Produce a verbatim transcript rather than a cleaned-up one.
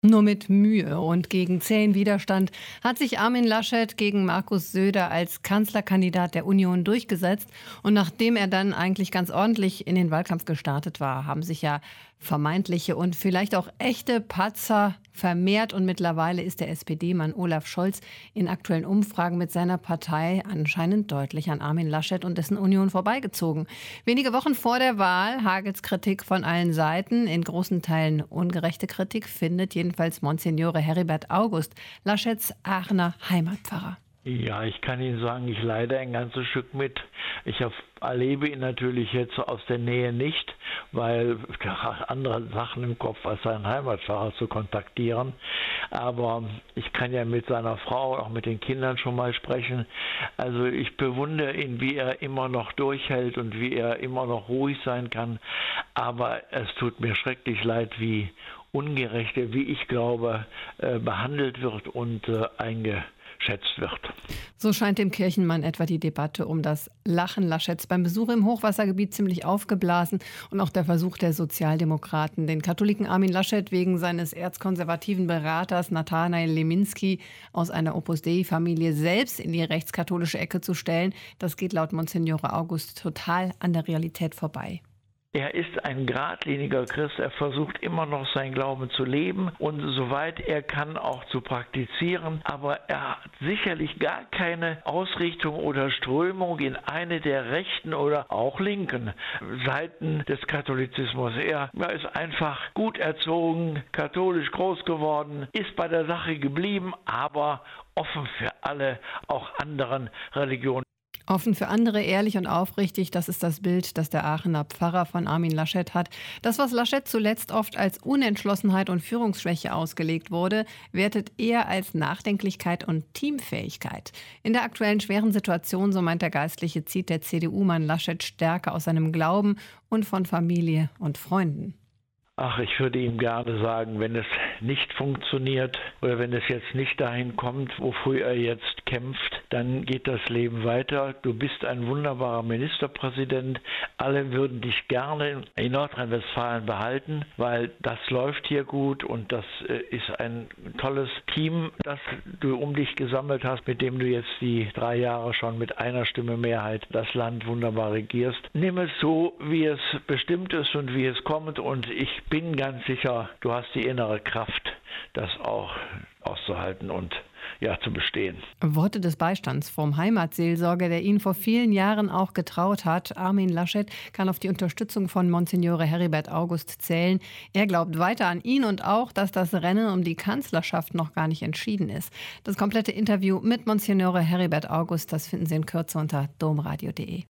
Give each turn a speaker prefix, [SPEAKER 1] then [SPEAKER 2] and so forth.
[SPEAKER 1] Nur mit Mühe und gegen zähen Widerstand hat sich Armin Laschet gegen Markus Söder als Kanzlerkandidat der Union durchgesetzt. Und nachdem er dann eigentlich ganz ordentlich in den Wahlkampf gestartet war, haben sich ja vermeintliche und vielleicht auch echte Patzer vermehrt. Und mittlerweile ist der S P D-Mann Olaf Scholz in aktuellen Umfragen mit seiner Partei anscheinend deutlich an Armin Laschet und dessen Union vorbeigezogen. Wenige Wochen vor der Wahl hagelt's Kritik von allen Seiten. In großen Teilen ungerechte Kritik findet jedenfalls Monsignore Heribert August, Laschets Aachener Heimatpfarrer.
[SPEAKER 2] Ja, ich kann Ihnen sagen, ich leide ein ganzes Stück mit. Ich erlebe ihn natürlich jetzt aus der Nähe nicht, weil er hat andere Sachen im Kopf, als seinen Heimatpfarrer zu kontaktieren. Aber ich kann ja mit seiner Frau, auch mit den Kindern schon mal sprechen. Also ich bewundere ihn, wie er immer noch durchhält und wie er immer noch ruhig sein kann. Aber es tut mir schrecklich leid, wie ungerecht, wie ich glaube, behandelt wird und eingeschätzt wird.
[SPEAKER 1] So scheint dem Kirchenmann etwa die Debatte um das Lachen Laschets beim Besuch im Hochwassergebiet ziemlich aufgeblasen und auch der Versuch der Sozialdemokraten, den Katholiken Armin Laschet wegen seines erzkonservativen Beraters Nathanael Leminski aus einer Opus Dei-Familie selbst in die rechtskatholische Ecke zu stellen, das geht laut Monsignore August total an der Realität vorbei.
[SPEAKER 2] Er ist ein geradliniger Christ, er versucht immer noch seinen Glauben zu leben und soweit er kann auch zu praktizieren, aber er hat sicherlich gar keine Ausrichtung oder Strömung in eine der rechten oder auch linken Seiten des Katholizismus. Er, er ist einfach gut erzogen, katholisch groß geworden, ist bei der Sache geblieben, aber offen für alle, auch anderen Religionen.
[SPEAKER 1] Offen für andere, ehrlich und aufrichtig, das ist das Bild, das der Aachener Pfarrer von Armin Laschet hat. Das, was Laschet zuletzt oft als Unentschlossenheit und Führungsschwäche ausgelegt wurde, wertet er als Nachdenklichkeit und Teamfähigkeit. In der aktuellen schweren Situation, so meint der Geistliche, zieht der C D U-Mann Laschet Stärke aus seinem Glauben und von Familie und Freunden.
[SPEAKER 2] Ach, ich würde ihm gerne sagen, wenn es nicht funktioniert oder wenn es jetzt nicht dahin kommt, wofür er jetzt kämpft, dann geht das Leben weiter. Du bist ein wunderbarer Ministerpräsident. Alle würden dich gerne in Nordrhein-Westfalen behalten, weil das läuft hier gut und das ist ein tolles Team, das du um dich gesammelt hast, mit dem du jetzt die drei Jahre schon mit einer Stimme Mehrheit das Land wunderbar regierst. Nimm es so, wie es bestimmt ist und wie es kommt und ich bin ganz sicher, du hast die innere Kraft, das auch auszuhalten und ja, zu bestehen.
[SPEAKER 1] Worte des Beistands vom Heimatseelsorger, der ihn vor vielen Jahren auch getraut hat. Armin Laschet kann auf die Unterstützung von Monsignore Heribert August zählen. Er glaubt weiter an ihn und auch, dass das Rennen um die Kanzlerschaft noch gar nicht entschieden ist. Das komplette Interview mit Monsignore Heribert August, das finden Sie in Kürze unter domradio punkt de.